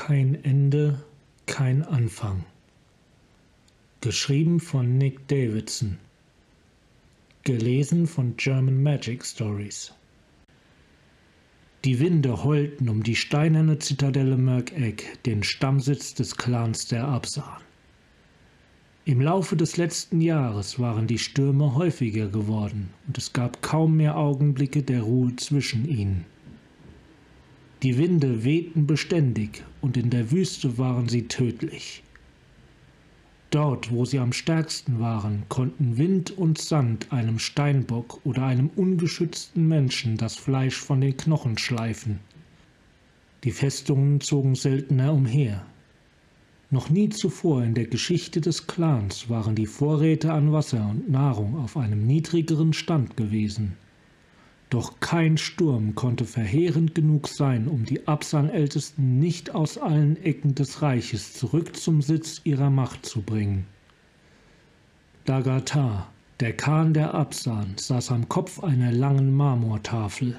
Kein Ende, kein Anfang. Geschrieben von Nick Davidson. Gelesen von German Magic Stories. Die Winde heulten um die steinerne Zitadelle Mörk-Egg, den Stammsitz des Clans der Absan. Im Laufe des letzten Jahres waren die Stürme häufiger geworden und es gab kaum mehr Augenblicke der Ruhe zwischen ihnen. Die Winde wehten beständig und in der Wüste waren sie tödlich. Dort, wo sie am stärksten waren, konnten Wind und Sand einem Steinbock oder einem ungeschützten Menschen das Fleisch von den Knochen schleifen. Die Festungen zogen seltener umher. Noch nie zuvor in der Geschichte des Clans waren die Vorräte an Wasser und Nahrung auf einem niedrigeren Stand gewesen. Doch kein Sturm konnte verheerend genug sein, um die Absan-Ältesten nicht aus allen Ecken des Reiches zurück zum Sitz ihrer Macht zu bringen. Dagatar, der Khan der Absan, saß am Kopf einer langen Marmortafel.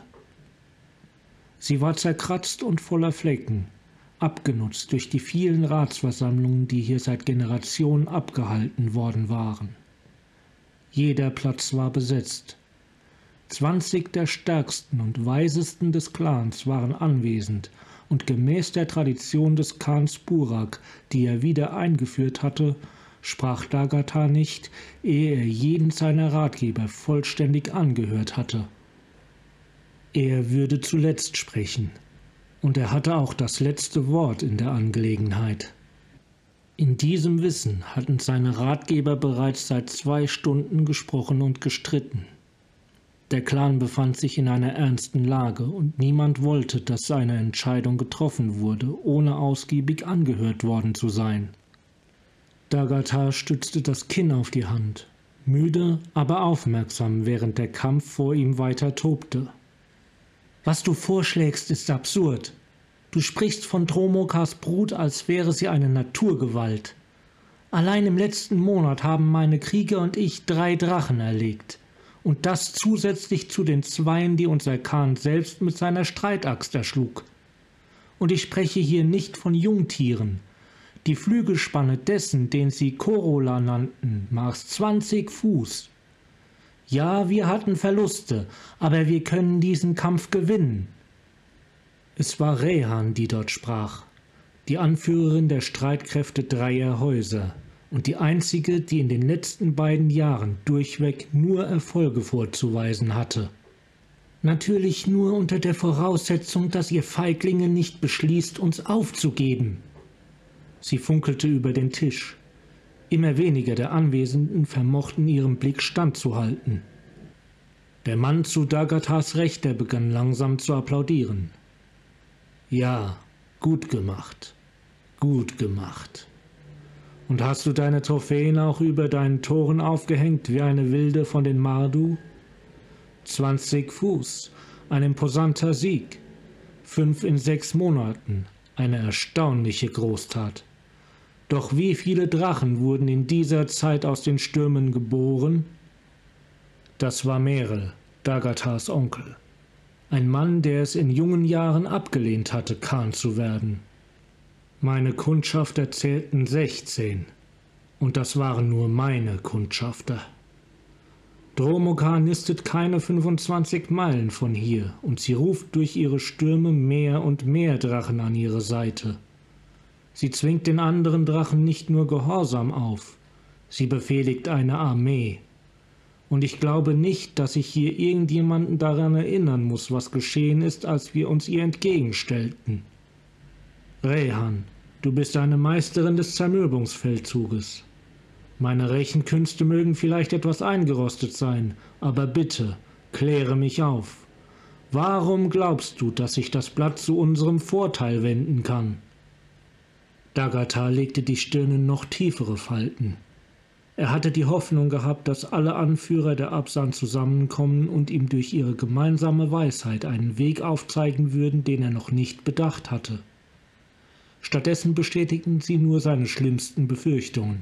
Sie war zerkratzt und voller Flecken, abgenutzt durch die vielen Ratsversammlungen, die hier seit Generationen abgehalten worden waren. Jeder Platz war besetzt. 20 der stärksten und weisesten des Clans waren anwesend und gemäß der Tradition des Khans Burak, die er wieder eingeführt hatte, sprach Dagatar nicht, ehe er jeden seiner Ratgeber vollständig angehört hatte. Er würde zuletzt sprechen, und er hatte auch das letzte Wort in der Angelegenheit. In diesem Wissen hatten seine Ratgeber bereits seit 2 Stunden gesprochen und gestritten. Der Clan befand sich in einer ernsten Lage und niemand wollte, dass seine Entscheidung getroffen wurde, ohne ausgiebig angehört worden zu sein. Dagatar stützte das Kinn auf die Hand, müde, aber aufmerksam, während der Kampf vor ihm weiter tobte. »Was du vorschlägst, ist absurd. Du sprichst von Dromokars Brut, als wäre sie eine Naturgewalt. Allein im letzten Monat haben meine Krieger und ich 3 Drachen erlegt. Und das zusätzlich zu den 2, die unser Khan selbst mit seiner Streitaxt erschlug. Und ich spreche hier nicht von Jungtieren. Die Flügelspanne dessen, den sie Korola nannten, maß 20 Fuß. Ja, wir hatten Verluste, aber wir können diesen Kampf gewinnen.« Es war Rehan, die dort sprach, die Anführerin der Streitkräfte 3 Häuser. Und die einzige, die in den letzten 2 Jahren durchweg nur Erfolge vorzuweisen hatte. Natürlich nur unter der Voraussetzung, dass ihr Feiglinge nicht beschließt, uns aufzugeben. Sie funkelte über den Tisch. Immer weniger der Anwesenden vermochten ihrem Blick standzuhalten. Der Mann zu Dagatars Rechter begann langsam zu applaudieren. »Ja, gut gemacht, gut gemacht. Und hast du deine Trophäen auch über deinen Toren aufgehängt wie eine Wilde von den Mardu? 20 Fuß, ein imposanter Sieg. 5 in 6 Monaten, eine erstaunliche Großtat. Doch wie viele Drachen wurden in dieser Zeit aus den Stürmen geboren?« Das war Merel, Dagatars Onkel. Ein Mann, der es in jungen Jahren abgelehnt hatte, Khan zu werden. Meine Kundschafter zählten 16, und das waren nur meine Kundschafter. Dromokar nistet keine 25 Meilen von hier, und sie ruft durch ihre Stürme mehr und mehr Drachen an ihre Seite. Sie zwingt den anderen Drachen nicht nur Gehorsam auf, sie befehligt eine Armee. Und ich glaube nicht, dass ich hier irgendjemanden daran erinnern muss, was geschehen ist, als wir uns ihr entgegenstellten. Rehan, du bist eine Meisterin des Zermürbungsfeldzuges. Meine Rechenkünste mögen vielleicht etwas eingerostet sein, aber bitte, kläre mich auf. Warum glaubst du, dass sich das Blatt zu unserem Vorteil wenden kann?« Dagatar legte die Stirn in noch tiefere Falten. Er hatte die Hoffnung gehabt, dass alle Anführer der Absan zusammenkommen und ihm durch ihre gemeinsame Weisheit einen Weg aufzeigen würden, den er noch nicht bedacht hatte. Stattdessen bestätigten sie nur seine schlimmsten Befürchtungen.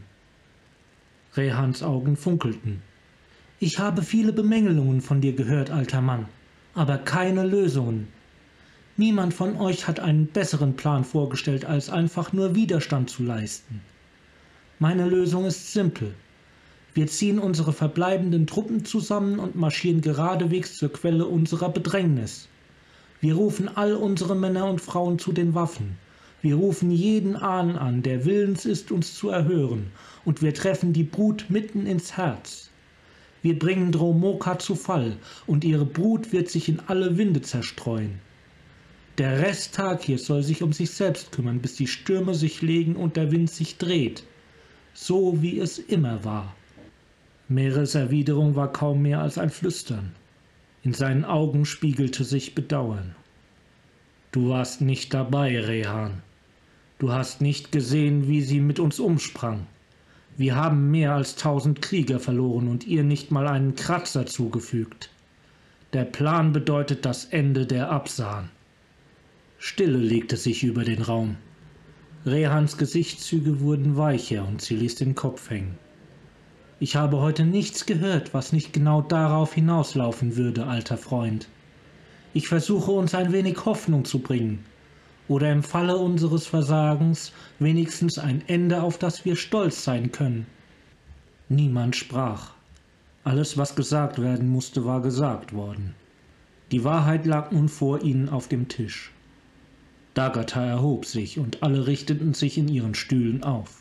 Rehans Augen funkelten. »Ich habe viele Bemängelungen von dir gehört, alter Mann, aber keine Lösungen. Niemand von euch hat einen besseren Plan vorgestellt, als einfach nur Widerstand zu leisten. Meine Lösung ist simpel. Wir ziehen unsere verbleibenden Truppen zusammen und marschieren geradewegs zur Quelle unserer Bedrängnis. Wir rufen all unsere Männer und Frauen zu den Waffen. Wir rufen jeden Ahnen an, der willens ist, uns zu erhören, und wir treffen die Brut mitten ins Herz. Wir bringen Dromoka zu Fall, und ihre Brut wird sich in alle Winde zerstreuen. Der Rest Takirs soll sich um sich selbst kümmern, bis die Stürme sich legen und der Wind sich dreht, so wie es immer war. Meres Erwiderung war kaum mehr als ein Flüstern. In seinen Augen spiegelte sich Bedauern. Du warst nicht dabei, Rehan. Du hast nicht gesehen, wie sie mit uns umsprang. Wir haben mehr als 1000 Krieger verloren und ihr nicht mal einen Kratzer zugefügt. Der Plan bedeutet das Ende der Absan. Stille legte sich über den Raum. Rehans Gesichtszüge wurden weicher und sie ließ den Kopf hängen. Ich habe heute nichts gehört, was nicht genau darauf hinauslaufen würde, alter Freund. Ich versuche uns ein wenig Hoffnung zu bringen, oder im Falle unseres Versagens wenigstens ein Ende, auf das wir stolz sein können. Niemand sprach. Alles, was gesagt werden musste, war gesagt worden. Die Wahrheit lag nun vor ihnen auf dem Tisch. Dagata erhob sich, und alle richteten sich in ihren Stühlen auf.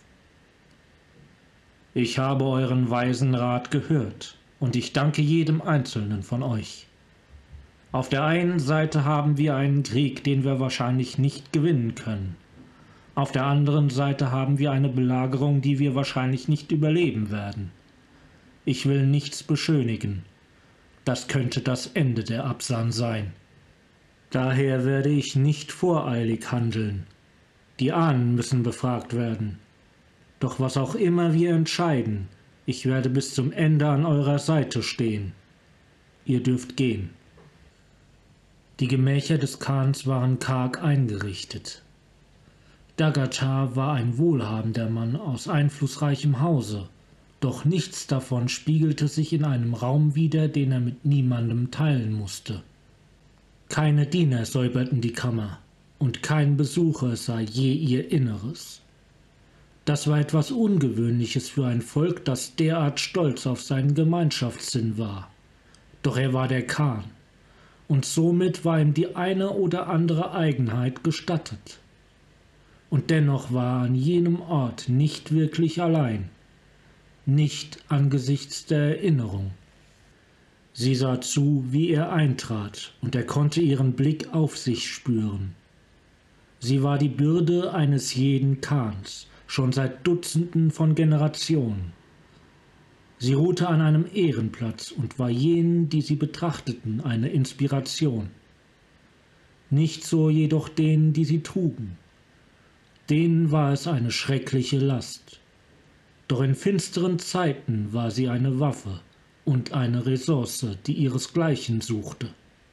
Ich habe euren weisen Rat gehört, und ich danke jedem Einzelnen von euch. Auf der einen Seite haben wir einen Krieg, den wir wahrscheinlich nicht gewinnen können. Auf der anderen Seite haben wir eine Belagerung, die wir wahrscheinlich nicht überleben werden. Ich will nichts beschönigen. Das könnte das Ende der Absan sein. Daher werde ich nicht voreilig handeln. Die Ahnen müssen befragt werden. Doch was auch immer wir entscheiden, ich werde bis zum Ende an eurer Seite stehen. Ihr dürft gehen. Die Gemächer des Khans waren karg eingerichtet. Dagata war ein wohlhabender Mann aus einflussreichem Hause, doch nichts davon spiegelte sich in einem Raum wider, den er mit niemandem teilen musste. Keine Diener säuberten die Kammer, und kein Besucher sah je ihr Inneres. Das war etwas Ungewöhnliches für ein Volk, das derart stolz auf seinen Gemeinschaftssinn war. Doch er war der Khan, und somit war ihm die eine oder andere Eigenheit gestattet. Und dennoch war er an jenem Ort nicht wirklich allein, nicht angesichts der Erinnerung. Sie sah zu, wie er eintrat, und er konnte ihren Blick auf sich spüren. Sie war die Bürde eines jeden Khans, schon seit Dutzenden von Generationen. Sie ruhte an einem Ehrenplatz und war jenen, die sie betrachteten, eine Inspiration. Nicht so jedoch denen, die sie trugen. Denen war es eine schreckliche Last. Doch in finsteren Zeiten war sie eine Waffe und eine Ressource, die ihresgleichen suchte.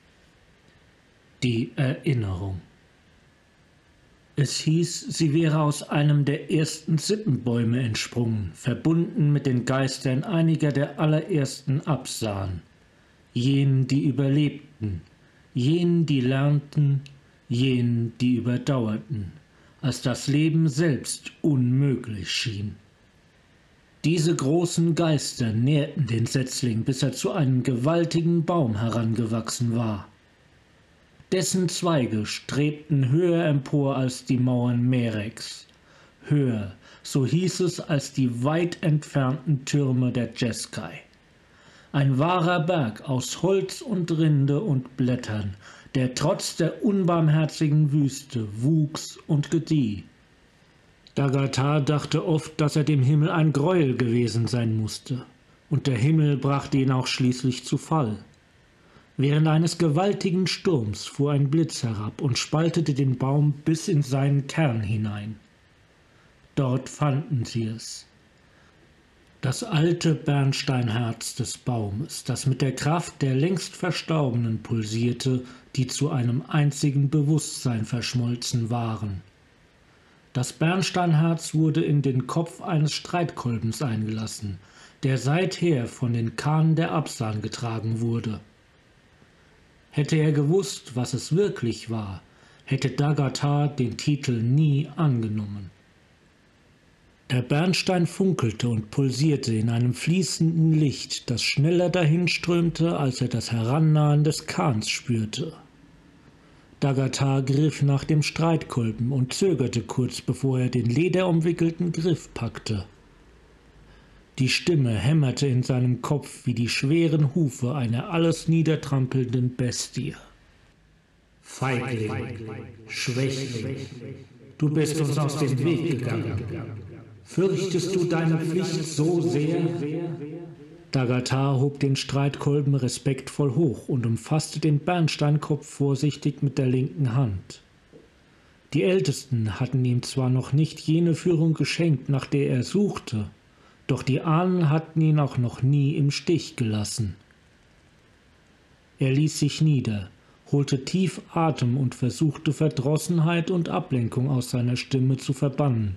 Die Erinnerung. Es hieß, sie wäre aus einem der ersten Sippenbäume entsprungen, verbunden mit den Geistern einiger der allerersten Absan, jenen, die überlebten, jenen, die lernten, jenen, die überdauerten, als das Leben selbst unmöglich schien. Diese großen Geister nährten den Setzling, bis er zu einem gewaltigen Baum herangewachsen war. Dessen Zweige strebten höher empor als die Mauern Mereks, höher, so hieß es, als die weit entfernten Türme der Jeskai. Ein wahrer Berg aus Holz und Rinde und Blättern, der trotz der unbarmherzigen Wüste wuchs und gedieh. Dagata dachte oft, dass er dem Himmel ein Greuel gewesen sein musste, und der Himmel brachte ihn auch schließlich zu Fall. Während eines gewaltigen Sturms fuhr ein Blitz herab und spaltete den Baum bis in seinen Kern hinein. Dort fanden sie es. Das alte Bernsteinherz des Baumes, das mit der Kraft der längst Verstorbenen pulsierte, die zu einem einzigen Bewusstsein verschmolzen waren. Das Bernsteinherz wurde in den Kopf eines Streitkolbens eingelassen, der seither von den Khanen der Absan getragen wurde. Hätte er gewusst, was es wirklich war, hätte Dagathar den Titel nie angenommen. Der Bernstein funkelte und pulsierte in einem fließenden Licht, das schneller dahinströmte, als er das Herannahen des Kahns spürte. Dagathar griff nach dem Streitkolben und zögerte kurz, bevor er den lederumwickelten Griff packte. Die Stimme hämmerte in seinem Kopf wie die schweren Hufe einer alles niedertrampelnden Bestie. Feigling, Schwächling, du bist uns aus dem Weg gegangen. Fürchtest du deine Pflicht so sehr? Dagathar hob den Streitkolben respektvoll hoch und umfasste den Bernsteinkopf vorsichtig mit der linken Hand. Die Ältesten hatten ihm zwar noch nicht jene Führung geschenkt, nach der er suchte, doch die Ahnen hatten ihn auch noch nie im Stich gelassen. Er ließ sich nieder, holte tief Atem und versuchte Verdrossenheit und Ablenkung aus seiner Stimme zu verbannen.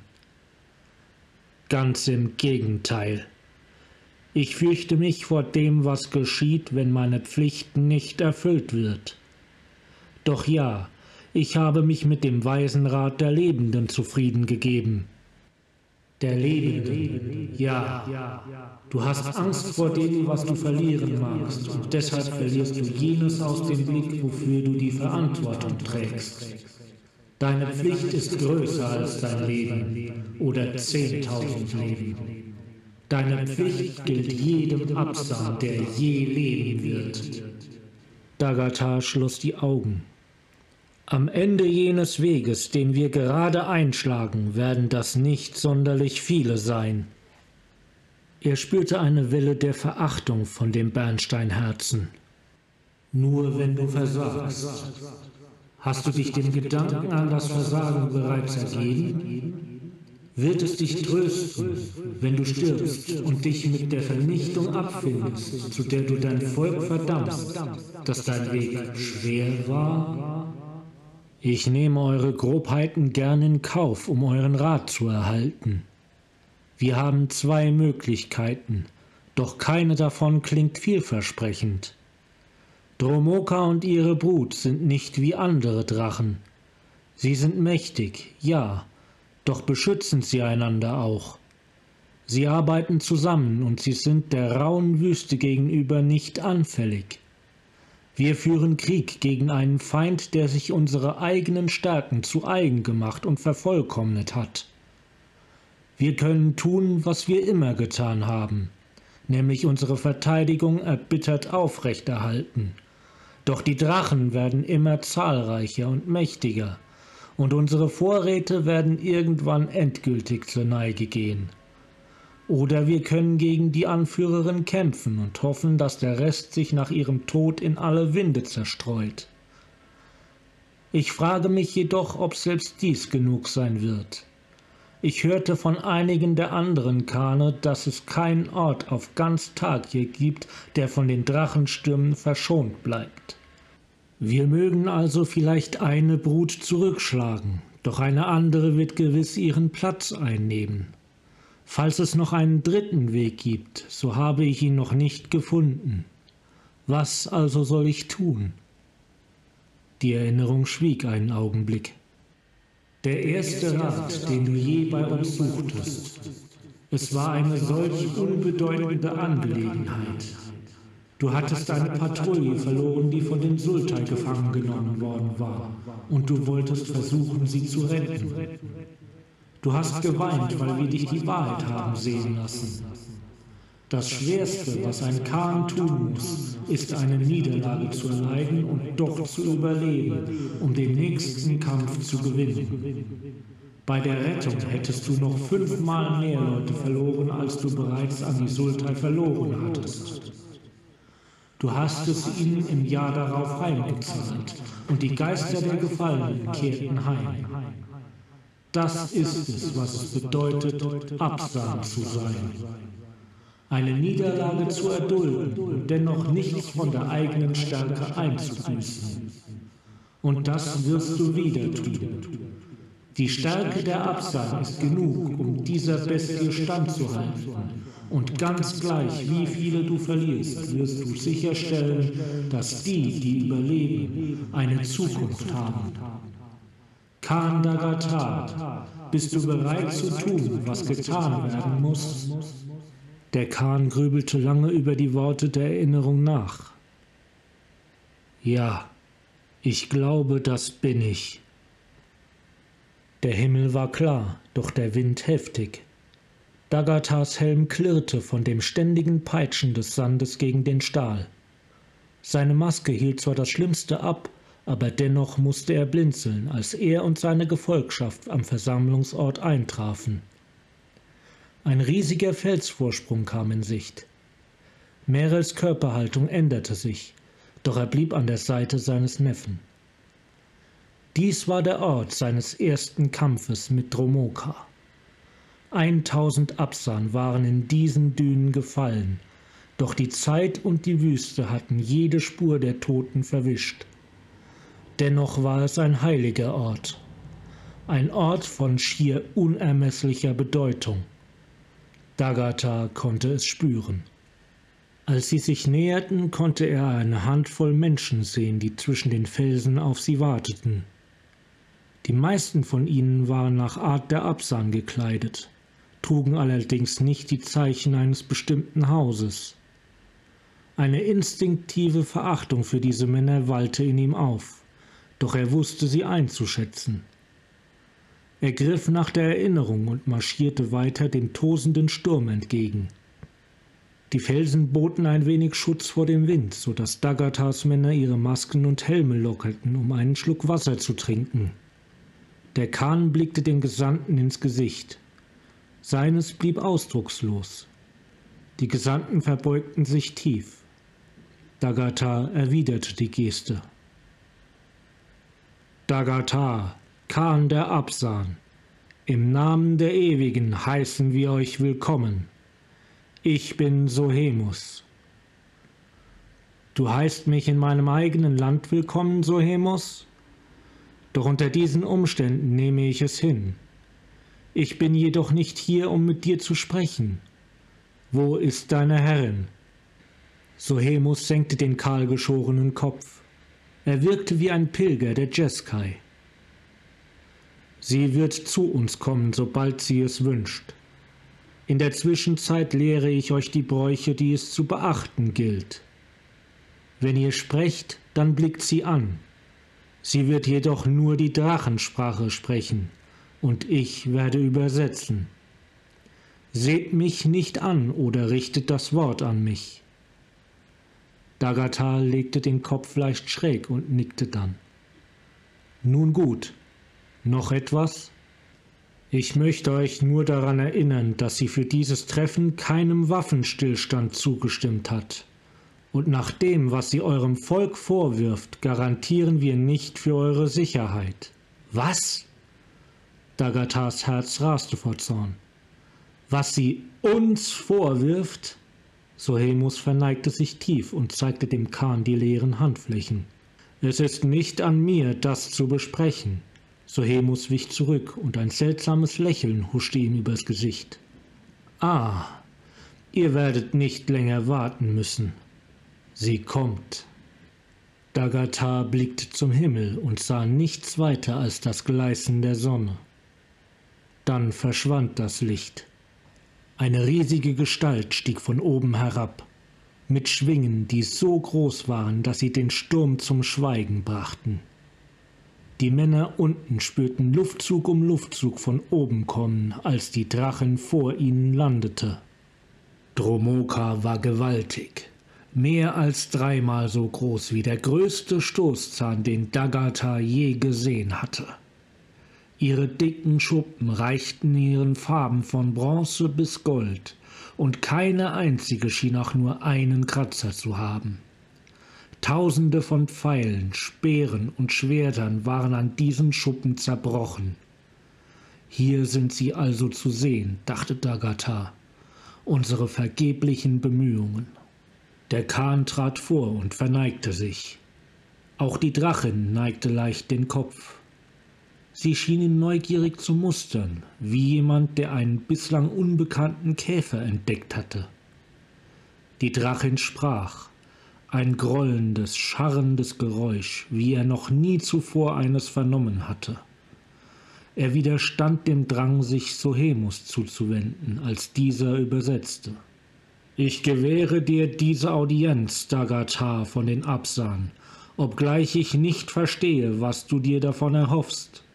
Ganz im Gegenteil. Ich fürchte mich vor dem, was geschieht, wenn meine Pflicht nicht erfüllt wird. Doch ja, ich habe mich mit dem weisen Rat der Lebenden zufrieden gegeben. Der Lebenden, ja. Du hast Angst vor dem, was du verlieren magst, und deshalb verlierst du jenes aus dem Blick, wofür du die Verantwortung trägst. Deine Pflicht ist größer als dein Leben oder 10.000 Leben. Deine Pflicht gilt jedem Absan, der je leben wird. Dagathar schloss die Augen. Am Ende jenes Weges, den wir gerade einschlagen, werden das nicht sonderlich viele sein. Er spürte eine Welle der Verachtung von dem Bernsteinherzen. Nur wenn du versagst. Hast du dich dem Gedanken an das Versagen bereits ergeben? Wird es dich trösten, wenn du stirbst und dich mit der Vernichtung abfindest, zu der du dein Volk verdammst, dass dein Weg schwer war? Ich nehme eure Grobheiten gern in Kauf, um euren Rat zu erhalten. Wir haben 2 Möglichkeiten, doch keine davon klingt vielversprechend. Dromoka und ihre Brut sind nicht wie andere Drachen. Sie sind mächtig, ja, doch beschützen sie einander auch. Sie arbeiten zusammen und sie sind der rauen Wüste gegenüber nicht anfällig. Wir führen Krieg gegen einen Feind, der sich unsere eigenen Stärken zu eigen gemacht und vervollkommnet hat. Wir können tun, was wir immer getan haben, nämlich unsere Verteidigung erbittert aufrechterhalten. Doch die Drachen werden immer zahlreicher und mächtiger, und unsere Vorräte werden irgendwann endgültig zur Neige gehen. Oder wir können gegen die Anführerin kämpfen und hoffen, dass der Rest sich nach ihrem Tod in alle Winde zerstreut. Ich frage mich jedoch, ob selbst dies genug sein wird. Ich hörte von einigen der anderen Kane, dass es keinen Ort auf ganz Tarkir gibt, der von den Drachenstürmen verschont bleibt. Wir mögen also vielleicht eine Brut zurückschlagen, doch eine andere wird gewiss ihren Platz einnehmen. Falls es noch einen dritten Weg gibt, so habe ich ihn noch nicht gefunden. Was also soll ich tun? Die Erinnerung schwieg einen Augenblick. Der erste Rat, den du je bei uns suchtest. Es war eine solch unbedeutende Angelegenheit. Du hattest eine Patrouille verloren, die von den Sultai gefangen genommen worden war, und du wolltest versuchen, sie zu retten. Du hast geweint, weil wir dich die Wahrheit haben sehen lassen. Das Schwerste, was ein Khan tun muss, ist eine Niederlage zu erleiden und doch zu überleben, um den nächsten Kampf zu gewinnen. Bei der Rettung hättest du noch 5-mal mehr Leute verloren, als du bereits an die Sultai verloren hattest. Du hast es ihnen im Jahr darauf heimgezahlt, und die Geister der Gefallenen kehrten heim. Das ist es, was es bedeutet, Absan zu sein. Eine Niederlage zu erdulden und dennoch nichts von der eigenen Stärke einzubüßen. Und das wirst du wieder tun. Die Stärke der Absan ist genug, um dieser Bestie standzuhalten. Und ganz gleich, wie viele du verlierst, wirst du sicherstellen, dass die, die überleben, eine Zukunft haben. Khan Dagatar, bist du bereit zu tun, was getan werden muss? Der Khan grübelte lange über die Worte der Erinnerung nach. Ja, ich glaube, das bin ich. Der Himmel war klar, doch der Wind heftig. Dagatars Helm klirrte von dem ständigen Peitschen des Sandes gegen den Stahl. Seine Maske hielt zwar das Schlimmste ab, aber dennoch musste er blinzeln, als er und seine Gefolgschaft am Versammlungsort eintrafen. Ein riesiger Felsvorsprung kam in Sicht. Merels Körperhaltung änderte sich, doch er blieb an der Seite seines Neffen. Dies war der Ort seines ersten Kampfes mit Dromoka. 1000 Absan waren in diesen Dünen gefallen, doch die Zeit und die Wüste hatten jede Spur der Toten verwischt. Dennoch war es ein heiliger Ort, ein Ort von schier unermesslicher Bedeutung. Dagatar konnte es spüren. Als sie sich näherten, konnte er eine Handvoll Menschen sehen, die zwischen den Felsen auf sie warteten. Die meisten von ihnen waren nach Art der Absan gekleidet, trugen allerdings nicht die Zeichen eines bestimmten Hauses. Eine instinktive Verachtung für diese Männer wallte in ihm auf, doch er wusste sie einzuschätzen. Er griff nach der Erinnerung und marschierte weiter dem tosenden Sturm entgegen. Die Felsen boten ein wenig Schutz vor dem Wind, so dass Dagatars Männer ihre Masken und Helme lockerten, um einen Schluck Wasser zu trinken. Der Khan blickte dem Gesandten ins Gesicht. Seines blieb ausdruckslos. Die Gesandten verbeugten sich tief. Dagatar erwiderte die Geste. Dagatar, Khan der Absan, im Namen der Ewigen heißen wir euch willkommen. Ich bin Sohemus. Du heißt mich in meinem eigenen Land willkommen, Sohemus? Doch unter diesen Umständen nehme ich es hin. Ich bin jedoch nicht hier, um mit dir zu sprechen. Wo ist deine Herrin? Sohemus senkte den kahlgeschorenen Kopf. Er wirkte wie ein Pilger der Jeskai. Sie wird zu uns kommen, sobald sie es wünscht. In der Zwischenzeit lehre ich euch die Bräuche, die es zu beachten gilt. Wenn ihr sprecht, dann blickt sie an. Sie wird jedoch nur die Drachensprache sprechen, und ich werde übersetzen. Seht mich nicht an oder richtet das Wort an mich. Dagatar legte den Kopf leicht schräg und nickte dann. Nun gut, noch etwas? Ich möchte euch nur daran erinnern, dass sie für dieses Treffen keinem Waffenstillstand zugestimmt hat. Und nach dem, was sie eurem Volk vorwirft, garantieren wir nicht für eure Sicherheit. Was? Dagatars Herz raste vor Zorn. Was sie uns vorwirft? Sohemus verneigte sich tief und zeigte dem Khan die leeren Handflächen. Es ist nicht an mir, das zu besprechen. Sohemus wich zurück und ein seltsames Lächeln huschte ihm übers Gesicht. Ah, ihr werdet nicht länger warten müssen. Sie kommt. Dagatar blickte zum Himmel und sah nichts weiter als das Gleißen der Sonne. Dann verschwand das Licht. Eine riesige Gestalt stieg von oben herab, mit Schwingen, die so groß waren, dass sie den Sturm zum Schweigen brachten. Die Männer unten spürten Luftzug um Luftzug von oben kommen, als die Drachin vor ihnen landete. Dromoka war gewaltig, mehr als 3-mal so groß wie der größte Stoßzahn, den Dagatar je gesehen hatte. Ihre dicken Schuppen reichten in ihren Farben von Bronze bis Gold, und keine einzige schien auch nur einen Kratzer zu haben. Tausende von Pfeilen, Speeren und Schwertern waren an diesen Schuppen zerbrochen. Hier sind sie also zu sehen, dachte Dagatar, unsere vergeblichen Bemühungen. Der Khan trat vor und verneigte sich. Auch die Drachin neigte leicht den Kopf. Sie schien ihn neugierig zu mustern, wie jemand, der einen bislang unbekannten Käfer entdeckt hatte. Die Drachin sprach, ein grollendes, scharrendes Geräusch, wie er noch nie zuvor eines vernommen hatte. Er widerstand dem Drang, sich Sohemus zuzuwenden, als dieser übersetzte. »Ich gewähre dir diese Audienz, Dagathar von den Absan, obgleich ich nicht verstehe, was du dir davon erhoffst.«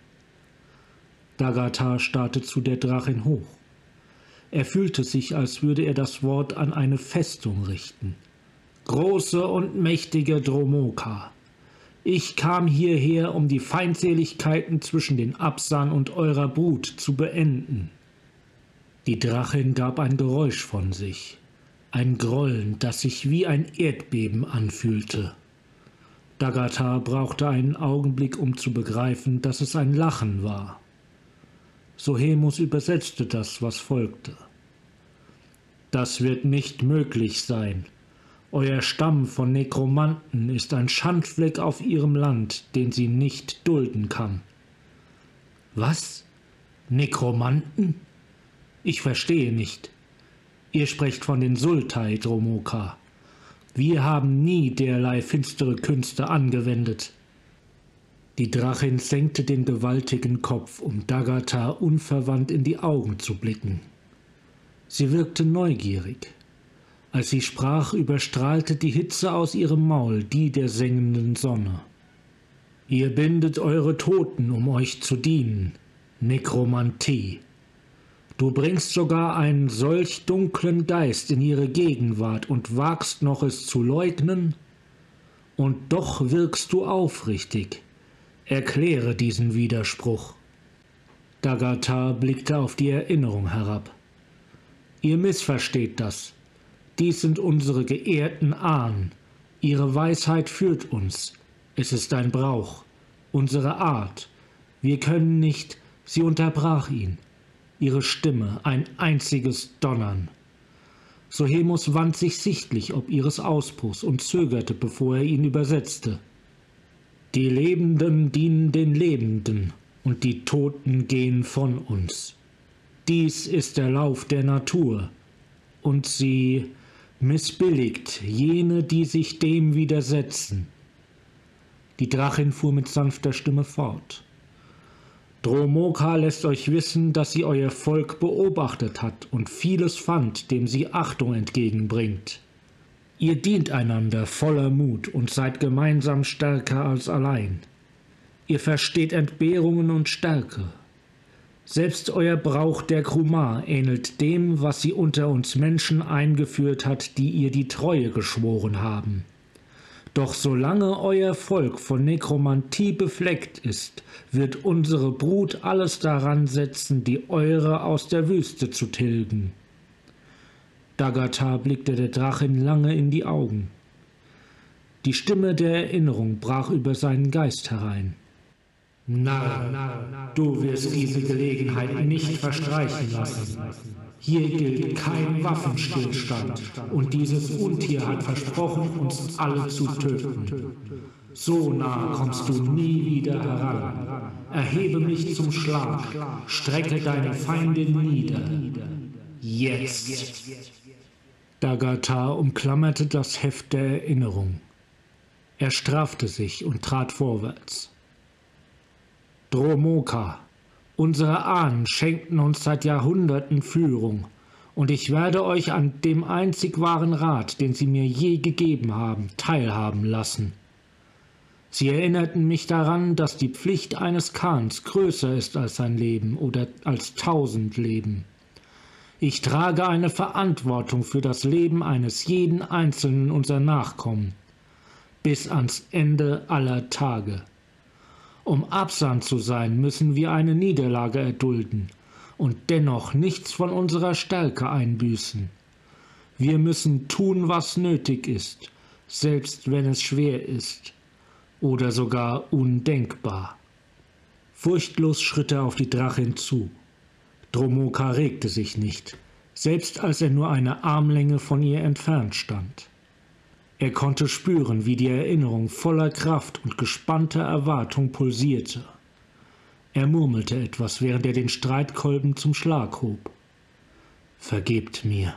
Dagathar starrte zu der Drachin hoch. Er fühlte sich, als würde er das Wort an eine Festung richten. »Große und mächtige Dromoka, ich kam hierher, um die Feindseligkeiten zwischen den Absan und eurer Brut zu beenden.« Die Drachin gab ein Geräusch von sich, ein Grollen, das sich wie ein Erdbeben anfühlte. Dagathar brauchte einen Augenblick, um zu begreifen, dass es ein Lachen war. Sohemus übersetzte das, was folgte. »Das wird nicht möglich sein. Euer Stamm von Nekromanten ist ein Schandfleck auf ihrem Land, den sie nicht dulden kann.« »Was? Nekromanten? Ich verstehe nicht. Ihr sprecht von den Sultai, Dromoka. Wir haben nie derlei finstere Künste angewendet.« Die Drachin senkte den gewaltigen Kopf, um Dagathar unverwandt in die Augen zu blicken. Sie wirkte neugierig. Als sie sprach, überstrahlte die Hitze aus ihrem Maul die der sengenden Sonne. »Ihr bindet eure Toten, um euch zu dienen, Nekromantie. Du bringst sogar einen solch dunklen Geist in ihre Gegenwart und wagst noch es zu leugnen? Und doch wirkst du aufrichtig. Erkläre diesen Widerspruch.« Dagathar blickte auf die Erinnerung herab. »Ihr missversteht das. Dies sind unsere geehrten Ahnen. Ihre Weisheit führt uns. Es ist ein Brauch, unsere Art. Wir können nicht«, sie unterbrach ihn. Ihre Stimme, ein einziges Donnern. Sohemus wand sich sichtlich ob ihres Ausbruchs und zögerte, bevor er ihn übersetzte. »Die Lebenden dienen den Lebenden, und die Toten gehen von uns. Dies ist der Lauf der Natur, und sie missbilligt jene, die sich dem widersetzen.« Die Drachin fuhr mit sanfter Stimme fort. »Dromoka lässt euch wissen, dass sie euer Volk beobachtet hat und vieles fand, dem sie Achtung entgegenbringt. Ihr dient einander voller Mut und seid gemeinsam stärker als allein. Ihr versteht Entbehrungen und Stärke. Selbst euer Brauch der Krumar ähnelt dem, was sie unter uns Menschen eingeführt hat, die ihr die Treue geschworen haben. Doch solange euer Volk von Nekromantie befleckt ist, wird unsere Brut alles daran setzen, die eure aus der Wüste zu tilgen.« Dagathar blickte der Drachin lange in die Augen. Die Stimme der Erinnerung brach über seinen Geist herein. »Narr, du wirst diese Gelegenheit nicht verstreichen lassen. Hier gilt kein Waffenstillstand, und dieses Untier hat versprochen, uns alle zu töten. So nah kommst du nie wieder heran. Erhebe mich zum Schlag, strecke deine Feindin nieder. Jetzt!« Dagathar umklammerte das Heft der Erinnerung. Er straffte sich und trat vorwärts. »Dromoka, unsere Ahnen schenkten uns seit Jahrhunderten Führung, und ich werde euch an dem einzig wahren Rat, den sie mir je gegeben haben, teilhaben lassen. Sie erinnerten mich daran, dass die Pflicht eines Khans größer ist als sein Leben oder als 1000 Leben. Ich trage eine Verantwortung für das Leben eines jeden Einzelnen unserer Nachkommen, bis ans Ende aller Tage. Um Absan zu sein, müssen wir eine Niederlage erdulden und dennoch nichts von unserer Stärke einbüßen. Wir müssen tun, was nötig ist, selbst wenn es schwer ist oder sogar undenkbar.« Furchtlos schritt er auf die Drachin zu. Dromoka regte sich nicht, selbst als er nur eine Armlänge von ihr entfernt stand. Er konnte spüren, wie die Erinnerung voller Kraft und gespannter Erwartung pulsierte. Er murmelte etwas, während er den Streitkolben zum Schlag hob. »Vergebt mir.«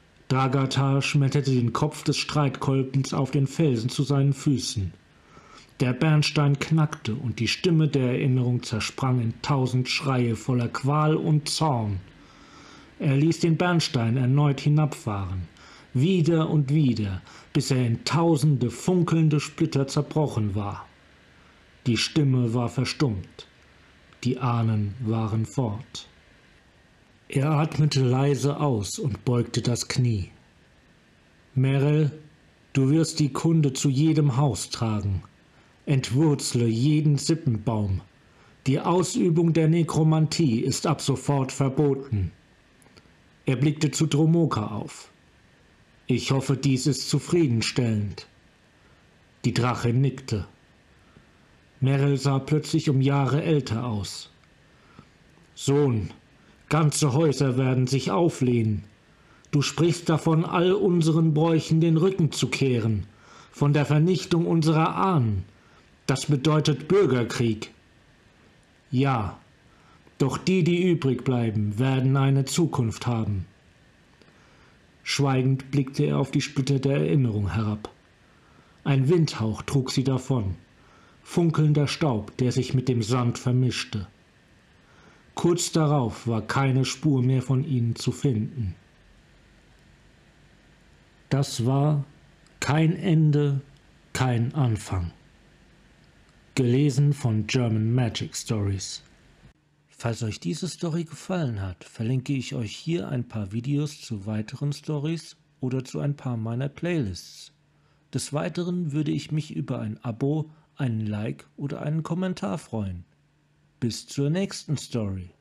Dagathar schmetterte den Kopf des Streitkolbens auf den Felsen zu seinen Füßen. Der Bernstein knackte und die Stimme der Erinnerung zersprang in 1000 Schreie voller Qual und Zorn. Er ließ den Bernstein erneut hinabfahren, wieder und wieder, bis er in tausende funkelnde Splitter zerbrochen war. Die Stimme war verstummt, die Ahnen waren fort. Er atmete leise aus und beugte das Knie. Merrill, du wirst die Kunde zu jedem Haus tragen. Entwurzle jeden Sippenbaum. Die Ausübung der Nekromantie ist ab sofort verboten. Er blickte zu Dromoka auf. Ich hoffe, dies ist zufriedenstellend. Die Drache nickte. Merrill sah plötzlich um Jahre älter aus. Sohn, ganze Häuser werden sich auflehnen. Du sprichst davon, all unseren Bräuchen den Rücken zu kehren, von der Vernichtung unserer Ahnen. Das bedeutet Bürgerkrieg. Ja, doch die, die übrig bleiben, werden eine Zukunft haben. Schweigend blickte er auf die Splitter der Erinnerung herab. Ein Windhauch trug sie davon, funkelnder Staub, der sich mit dem Sand vermischte. Kurz darauf war keine Spur mehr von ihnen zu finden. Das war kein Ende, kein Anfang. Gelesen von German Magic Stories. Falls euch diese Story gefallen hat, verlinke ich euch hier ein paar Videos zu weiteren Stories oder zu ein paar meiner Playlists. Des Weiteren würde ich mich über ein Abo, einen Like oder einen Kommentar freuen. Bis zur nächsten Story.